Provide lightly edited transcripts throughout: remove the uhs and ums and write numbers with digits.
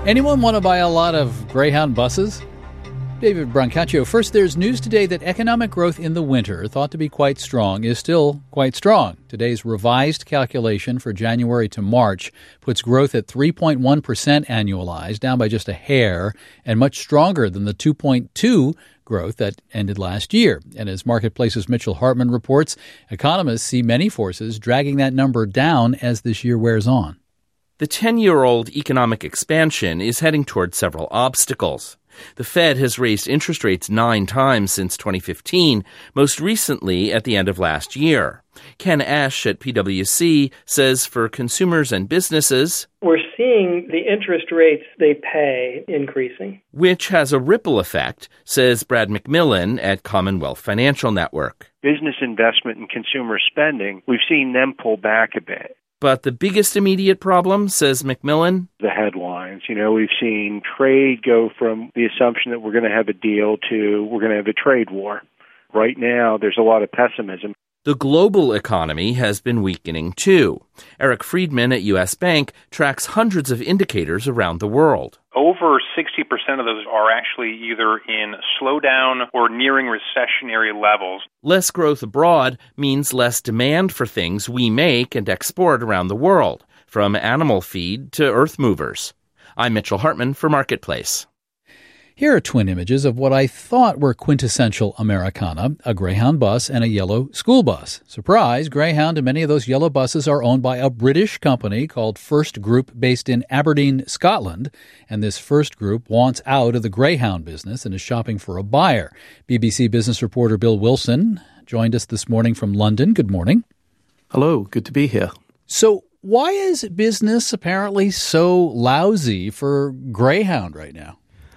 Anyone want to buy a lot of Greyhound buses? David Brancaccio. First, there's news today that economic growth in the winter, thought to be quite strong, is still quite strong. Today's revised calculation for January to March puts growth at 3.1% annualized, down by just a hair, and much stronger than the 2.2% growth that ended last year. And as Marketplace's Mitchell Hartman reports, economists see many forces dragging that number down as this year wears on. The 10-year-old economic expansion is heading toward several obstacles. The Fed has raised interest rates 9 times since 2015, most recently at the end of last year. Ken Ash at PwC says for consumers and businesses, we're seeing the interest rates they pay increasing, which has a ripple effect, says Brad McMillan at Commonwealth Financial Network. Business investment and consumer spending, we've seen them pull back a bit. But the biggest immediate problem, says McMillan, the headlines. We've seen trade go from the assumption that we're going to have a deal to we're going to have a trade war. Right now, there's a lot of pessimism. The global economy has been weakening, too. Eric Friedman at U.S. Bank tracks hundreds of indicators around the world. Over 60% of those are actually either in slowdown or nearing recessionary levels. Less growth abroad means less demand for things we make and export around the world, from animal feed to earth movers. I'm Mitchell Hartman for Marketplace. Here are twin images of what I thought were quintessential Americana, a Greyhound bus and a yellow school bus. Surprise, Greyhound and many of those yellow buses are owned by a British company called First Group based in Aberdeen, Scotland. And this First Group wants out of the Greyhound business and is shopping for a buyer. BBC business reporter Bill Wilson joined us this morning from London. Good morning. Hello, good to be here. So why is business apparently so lousy for Greyhound right now?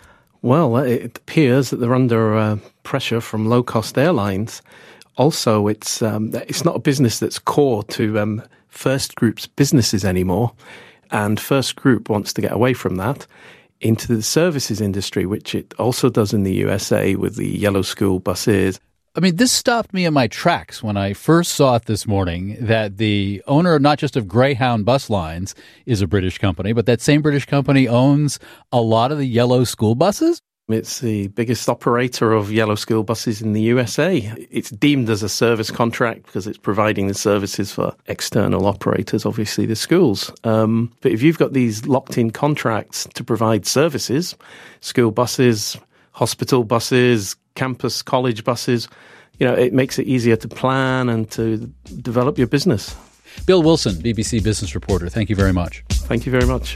Well, it appears that they're under pressure from low-cost airlines. Also, it's not a business that's core to First Group's businesses anymore, and First Group wants to get away from that into the services industry, which it also does in the USA with the yellow school buses. I mean, this stopped me in my tracks when I first saw it this morning, that the owner not just of Greyhound Bus Lines is a British company, but that same British company owns a lot of the yellow school buses? It's the biggest operator of yellow school buses in the USA. It's deemed as a service contract because it's providing the services for external operators, obviously the schools. But if you've got these locked-in contracts to provide services, school buses, hospital buses, campus college buses, it makes it easier to plan and to develop your business. Bill Wilson, BBC business reporter, thank you very much. Thank you very much.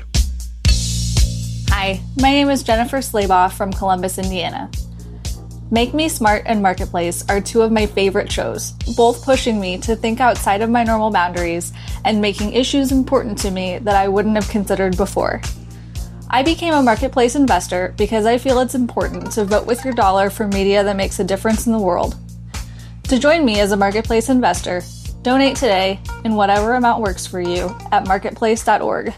Hi, my name is Jennifer Slabaugh from Columbus, Indiana. Make Me Smart and Marketplace are two of my favorite shows, both pushing me to think outside of my normal boundaries and making issues important to me that I wouldn't have considered before. I became a Marketplace investor because I feel it's important to vote with your dollar for media that makes a difference in the world. To join me as a Marketplace investor, donate today in whatever amount works for you at marketplace.org.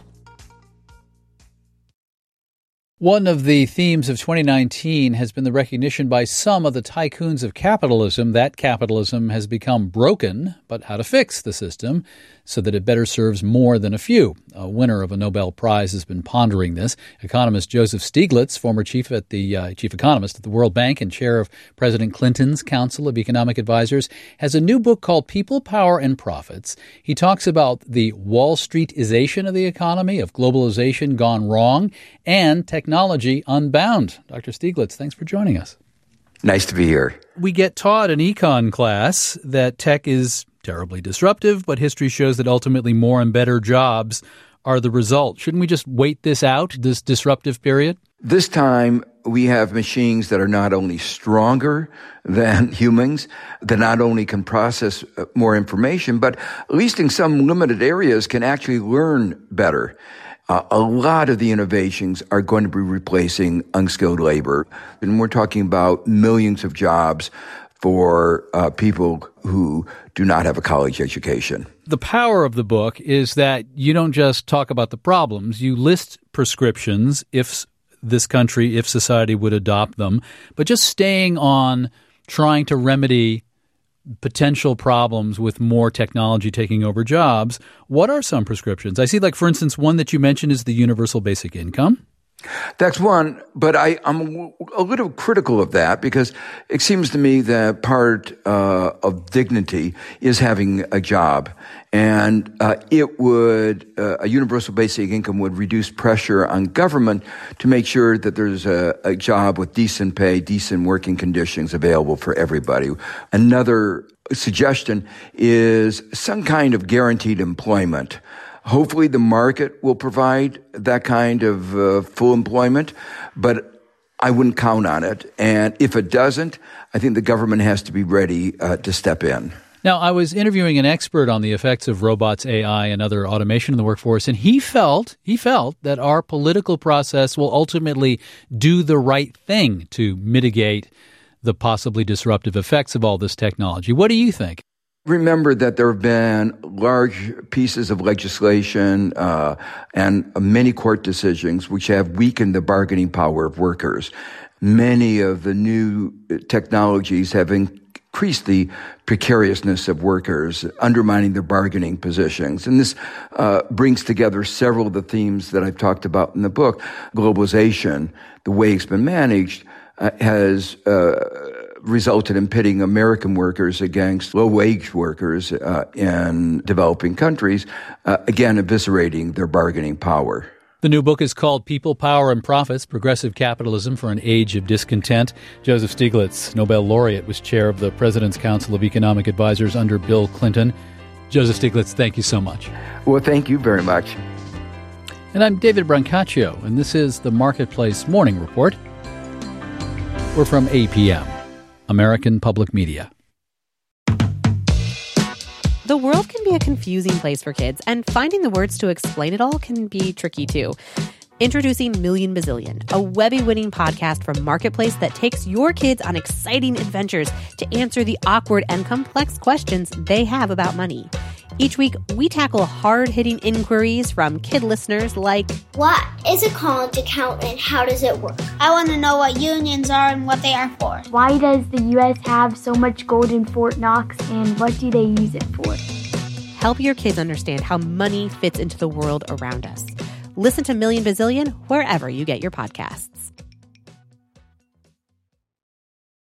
One of the themes of 2019 has been the recognition by some of the tycoons of capitalism that capitalism has become broken, but how to fix the system so that it better serves more than a few. A winner of a Nobel Prize has been pondering this. Economist Joseph Stiglitz, former chief economist at the World Bank and chair of President Clinton's Council of Economic Advisors, has a new book called People, Power, and Profits. He talks about the Wall Streetization of the economy, of globalization gone wrong, and technology unbound. Dr. Stiglitz, thanks for joining us. Nice to be here. We get taught in econ class that tech is terribly disruptive, but history shows that ultimately more and better jobs are the result. Shouldn't we just wait this out, this disruptive period? This time, we have machines that are not only stronger than humans, that not only can process more information, but at least in some limited areas can actually learn better. A lot of the innovations are going to be replacing unskilled labor. And we're talking about millions of jobs for people who do not have a college education. The power of the book is that you don't just talk about the problems. You list prescriptions if society would adopt them, but just staying on trying to remedy potential problems with more technology taking over jobs. What are some prescriptions? I see, for instance, one that you mentioned is the universal basic income. That's one, but I'm a little critical of that because it seems to me that part of dignity is having a job. And a universal basic income would reduce pressure on government to make sure that there's a job with decent pay, decent working conditions available for everybody. Another suggestion is some kind of guaranteed employment. Hopefully the market will provide that kind of full employment, but I wouldn't count on it. And if it doesn't, I think the government has to be ready to step in. Now, I was interviewing an expert on the effects of robots, AI, and other automation in the workforce, and he felt that our political process will ultimately do the right thing to mitigate the possibly disruptive effects of all this technology. What do you think? Remember that there have been large pieces of legislation and many court decisions which have weakened the bargaining power of workers. Many of the new technologies have increased the precariousness of workers, undermining their bargaining positions. And this brings together several of the themes that I've talked about in the book. Globalization, the way it's been managed, has resulted in pitting American workers against low-wage workers in developing countries, again, eviscerating their bargaining power. The new book is called People, Power, and Profits, Progressive Capitalism for an Age of Discontent. Joseph Stiglitz, Nobel laureate, was chair of the President's Council of Economic Advisors under Bill Clinton. Joseph Stiglitz, thank you so much. Well, thank you very much. And I'm David Brancaccio, and this is the Marketplace Morning Report. We're from APM, American Public Media. The world can be a confusing place for kids, and finding the words to explain it all can be tricky too. Introducing Million Bazillion, a Webby-winning podcast from Marketplace that takes your kids on exciting adventures to answer the awkward and complex questions they have about money. Each week, we tackle hard-hitting inquiries from kid listeners like, what is a college account and how does it work? I want to know what unions are and what they are for. Why does the U.S. have so much gold in Fort Knox and what do they use it for? Help your kids understand how money fits into the world around us. Listen to Million Bazillion wherever you get your podcasts.